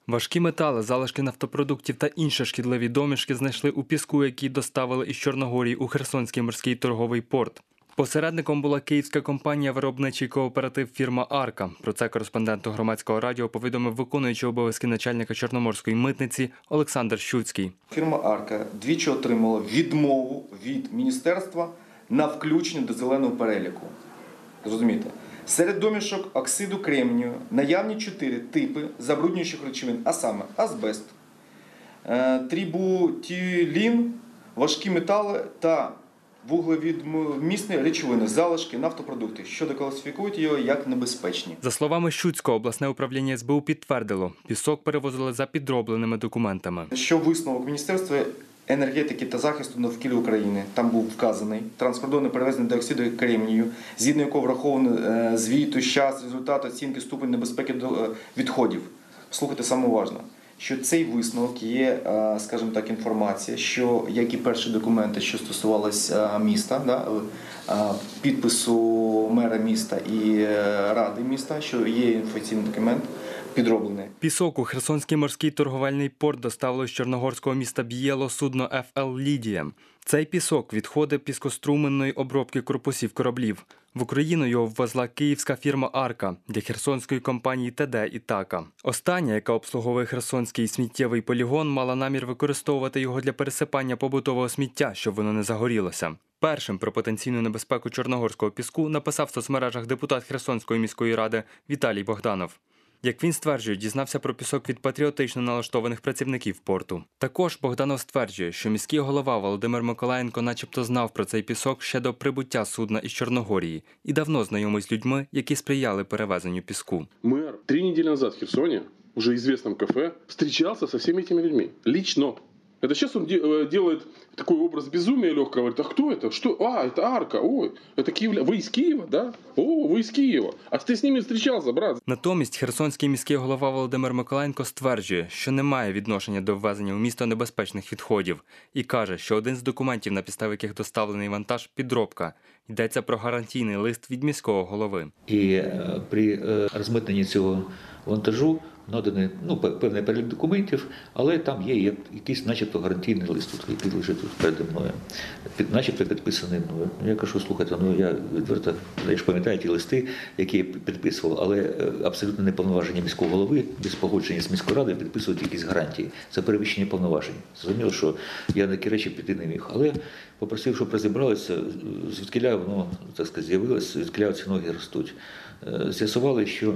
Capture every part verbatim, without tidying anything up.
Важкі метали, залишки нафтопродуктів та інші шкідливі домішки знайшли у піску, який доставили із Чорногорії у Херсонський морський торговий порт. Посередником була київська компанія «Виробничий кооператив» фірма «Арка». Про це кореспонденту Громадського радіо повідомив виконуючий обов'язки начальника Чорноморської митниці Олександр Щуцький. Фірма «Арка» двічі отримала відмову від міністерства на включення до зеленого переліку. Зрозумієте? Серед домішок оксиду кремнію наявні чотири типи забруднюючих речовин, а саме азбест, трибутилін, важкі метали та вуглевідмісні речовини, залишки, нафтопродукти, що декласифікують його як небезпечні. За словами Щуцького, обласне управління ес бе у підтвердило, пісок перевозили за підробленими документами. Що висновок Міністерства енергетики та захисту довкілля України, там був вказаний транспортоване перевезення диоксиду кремнію, згідно якого враховано звіту, час, результат, оцінки, ступень небезпеки відходів. Слухайте саме уважно, що цей висновок є, скажімо так, інформація, що як і перші документи, що стосувалися міста, да, підпису мера міста і ради міста, що є інформаційний документ, підроблений. Пісок у Херсонський морський торговельний порт доставило з чорногорського міста Б'єло судно еф ел «Лідія». Цей пісок – відходи піскоструменної обробки корпусів кораблів. В Україну його ввезла київська фірма «Арка» для херсонської компанії те де і така. Остання, яка обслуговує Херсонський сміттєвий полігон, мала намір використовувати його для пересипання побутового сміття, щоб воно не загорілося. Першим про потенційну небезпеку чорногорського піску написав в соцмережах депутат Херсонської міської ради Віталій Богданов. Як він стверджує, дізнався про пісок від патріотично налаштованих працівників порту. Також Богданов стверджує, що міський голова Володимир Миколаєнко начебто знав про цей пісок ще до прибуття судна із Чорногорії і давно знайомий з людьми, які сприяли перевезенню піску. Мер три недели назад в Херсоне, уже известном кафе, встречался со всеми этими людьми. Лично. Это сейчас он делает такой образ безумия легкого. Говорит, а кто это? Что? А, это Арка. Ой, это Киев... Вы из Киева, да? О, ви з Києва. А ти з ними зустрічався, брат? Натомість Херсонський міський голова Володимир Миколаєнко стверджує, що не має відношення до ввезення у місто небезпечних відходів. І каже, що один з документів, на підставі яких доставлений вантаж – підробка. Йдеться про гарантійний лист від міського голови. І при розмитненні цього вантажу наданий ну, певний перелік документів, але там є якийсь начебто гарантійний лист, тут, який лежить тут переді мною, під, начебто підписаний мною. Я кажу, слухайте, ну я відверто, я ж пам'ятаю ті листи, які я підписував, але абсолютно не повноваження міського голови, без погодження з міською радою підписують якісь гарантії. Це перевищення повноважень. Зрозуміло, що я на такі речі піти не міг. Але попросив, щоб розібралися, звідкіля воно, так сказати, з'явилося, звідкіля ці ноги ростуть. З'ясували, що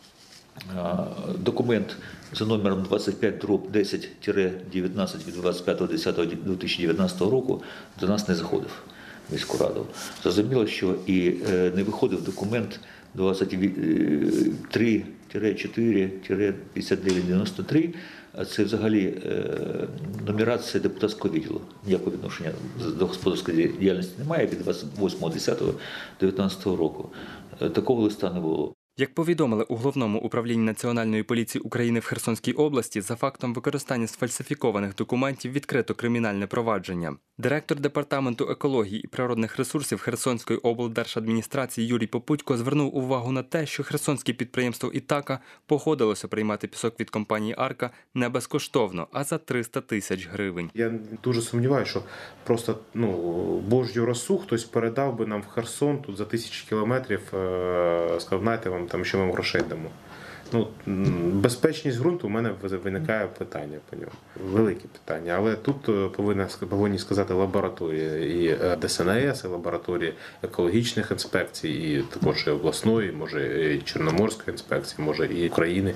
документ за номером двадцять п'ять дроб десять дев'ятнадцять від двадцять п'ятого десятого дві тисячі дев'ятнадцятого року до нас не заходив в міську раду. Зрозуміло, що і не виходив документ двадцять три чотири п'ятдесят дев'ять дев'яносто три, а це взагалі нумерація депутатського відділу. Ніякого відношення до господарської діяльності немає від двадцять восьмого десятого дев'ятнадцятого року. Такого листа не було. Як повідомили у Головному управлінні Національної поліції України в Херсонській області, за фактом використання сфальсифікованих документів відкрито кримінальне провадження. Директор Департаменту екології і природних ресурсів Херсонської облдержадміністрації Юрій Попудько звернув увагу на те, що херсонське підприємство «Ітака» погодилося приймати пісок від компанії «Арка» не безкоштовно, а за триста тисяч гривень. Я дуже сумніваюся, що просто ну, божю росу хтось передав би нам в Херсон тут за тисячі кілометрів, сказав, знаєте, вам там ще вам грошей дамо. Ну, безпечність ґрунту у мене виникає питання по ньому. Велике питання. Але тут повинні, повинні сказати лабораторії і де ес ен ес, і лабораторії екологічних інспекцій, і також і обласної, може і Чорноморської інспекції, може і України,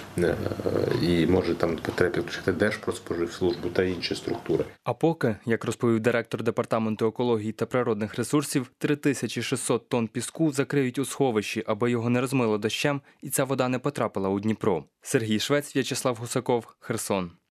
і може там треба підключити Держпродспоживслужбу та інші структури. А поки, як розповів директор Департаменту екології та природних ресурсів, три тисячі шістсот тонн піску закриють у сховищі, аби його не розмило дощем і ця вода не потрапила у Дніпро. Сергій Швець, В'ячеслав Гусаков, Херсон.